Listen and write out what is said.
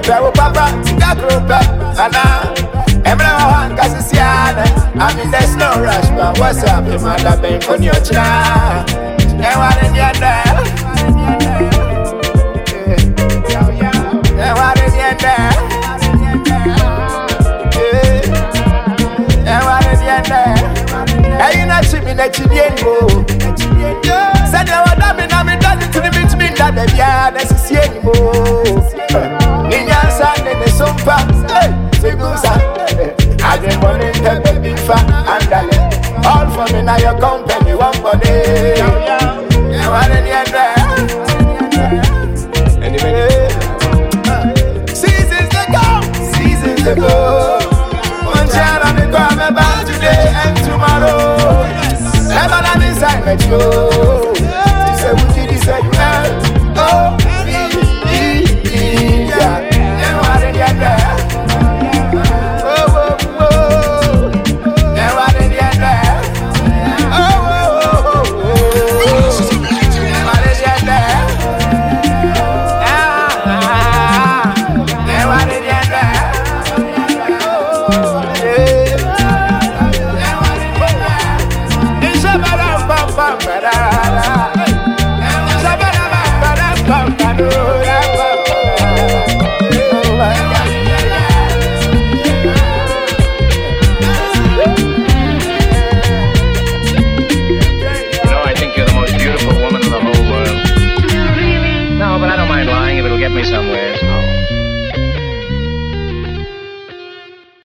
Pepe Papa, Tika Grupa, Anna. Everyone can see I mean, there's no rush, but what's up, your mother, babe, on your child? And what in your there? And what in your there? And what in your there? Hey, you're not chipping at you, said you were damning, I'm done to the beach, me that the yard, that's a see anymore. In your son, in the sofa, hey, I've been running the baby fat and darling. All for me now, your company, one body. You are in the end there. Anyway, seasons to go. One child on the corner about today and tomorrow. Never let me sign let you go. This is what you say you have. Oh, yeah. You are in the end there. Get me somewhere.